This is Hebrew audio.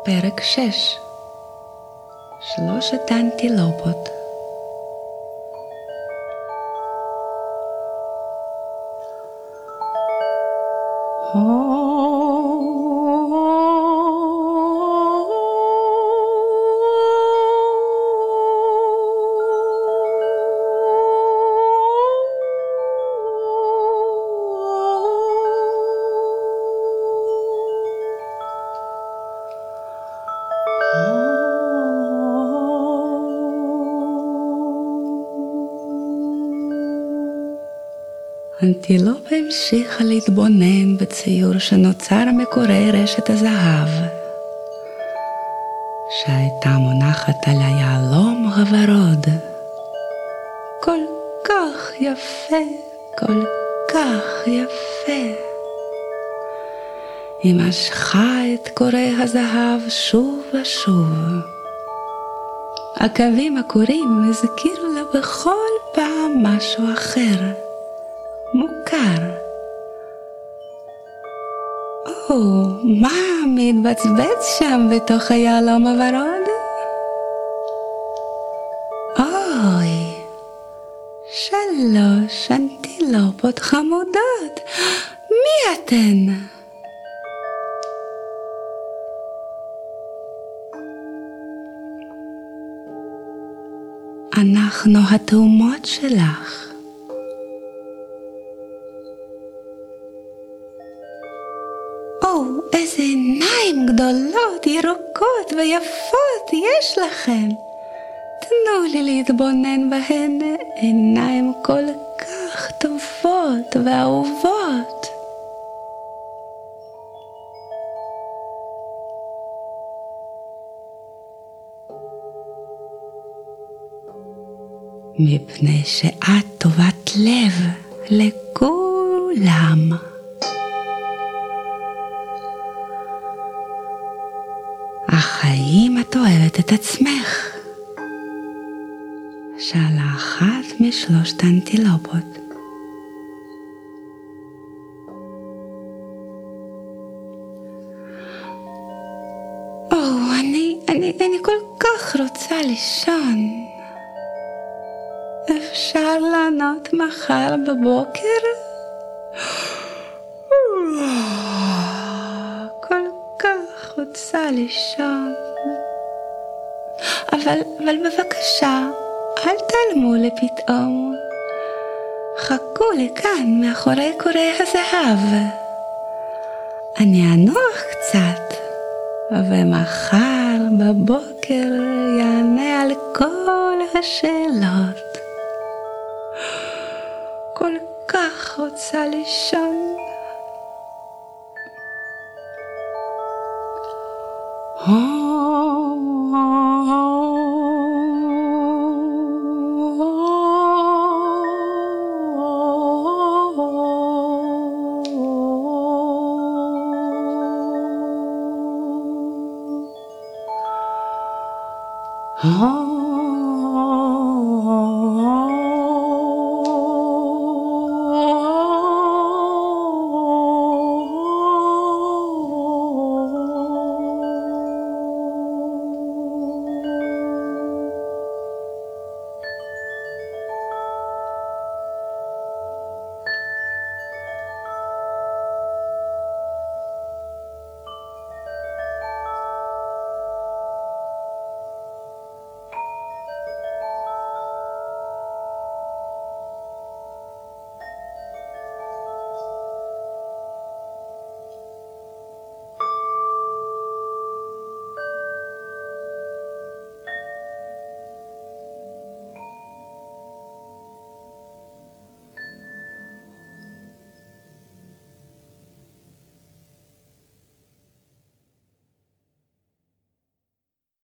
פרק 6 שלושת האנטילופות. אנטילופה המשיכה להתבונן בציור שנוצר מקורי רשת הזהב, שהייתה מונחת על היהלום הוורוד. כל כך יפה, כל כך יפה. היא משכה את קורי הזהב שוב ושוב. הקווים הקורים הזכירו לה בכל פעם משהו אחר. מוכר. מה מתבצבץ שם בתוך היהלום הוורוד? אוי, 3 אנטילופות חמודות. מי אתן? אנחנו התאומות שלך. איזה עיניים גדולות, ירוקות ויפות יש לכן. תנו לי להתבונן בהן, עיניים כל כך טובות ואהובות. מפני שאת טובת לב לכולם. האם את אוהבת את עצמך? שאלה אחת מ3 האנטילופות. אני כל כך רוצה לישון. אפשר לענות מחר בבוקר? רוצה לישון. אבל בבקשה, אל תעלמו לי פתאום. חכו לי כאן מאחורי קורי הזהב. אני אנוח קצת, ומחר בבוקר יענה על כל השאלות. כל כך רוצה לישון. Oh